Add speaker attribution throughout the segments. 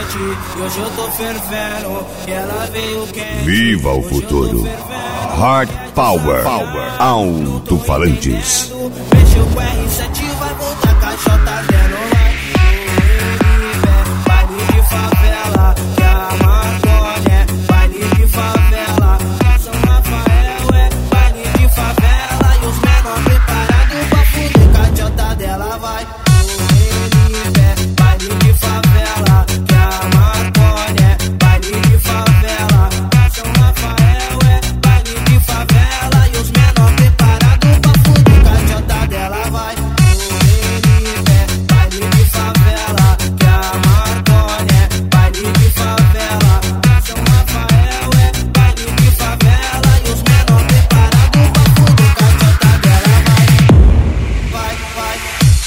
Speaker 1: quente, hoje eu tô fervendo, e ela veio quente.
Speaker 2: Viva o futuro. Hard Power. Alto-falantes.
Speaker 1: Mexeu com R7, vai voltar caixota dentro, vai. Baile de favela, que a maconha é baile de favela. São Rafael é baile de favela, e os menores preparados pra fuder caixota dela, vai. Baile de favela, que a maconha é baile de favela. São Rafael é baile de favela, e os menores preparados pra fuder caixota dela, vai. Baile de favela, que a maconha é baile de favela. São Rafael é baile de favela, e os menores preparados pra fuder caixota dela, vai. Vai.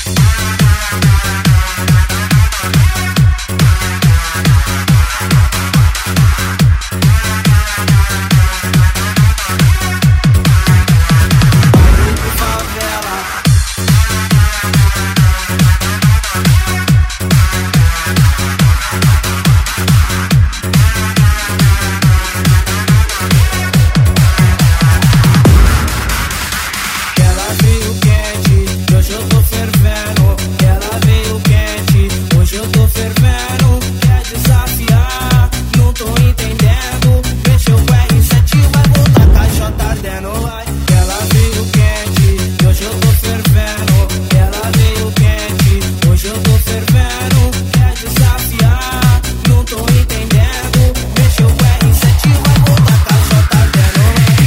Speaker 1: Ela veio quente, hoje eu tô fervendo. Ela veio quente, hoje eu tô fervendo. Quer desafiar, não tô entendendo. Mexeu com R7, vai voltar caixota ardendo, vai. Ela veio quente, hoje eu tô fervendo. Ela veio quente, hoje eu tô fervendo. Quer desafiar, não tô entendendo. Mexeu com R7, vai voltar caixota ardendo,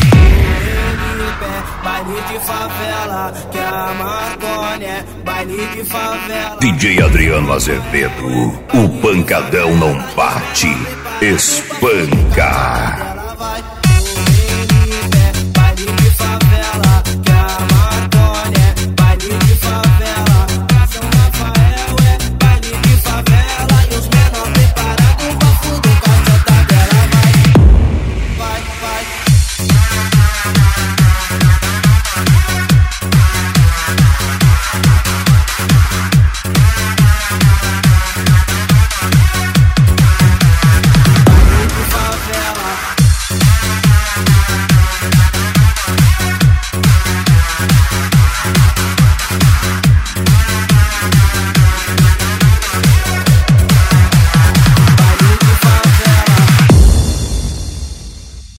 Speaker 1: vai. Baile de favela, que a maconha é baile de favela.
Speaker 2: DJ Adriano Azevedo. O pancadão não bate, espanca.
Speaker 1: Ela vai. Baile de favela, que a maconha é baile de favela. São Rafael é baile de favela, e os menores preparados pra fuder caixota dela, vai. Vai. Baile de favela.